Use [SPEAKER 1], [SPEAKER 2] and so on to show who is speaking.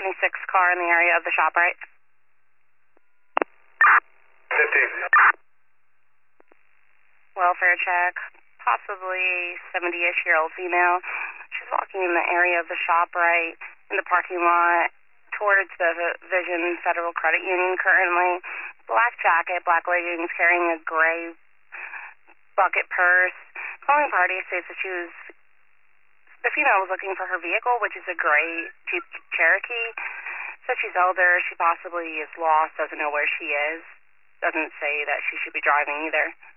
[SPEAKER 1] 76 car in the area of the ShopRite.
[SPEAKER 2] 15.
[SPEAKER 1] Welfare check. Possibly 70-ish-year-old female. She's walking in the area of the ShopRite in the parking lot towards the Vision Federal Credit Union currently. Black jacket, black leggings, carrying a gray bucket purse. Calling party states that the female was looking for her vehicle, which is a gray Jeep Cherokee. Said she's older, she possibly is lost, doesn't know where she is. Doesn't say that she should be driving either.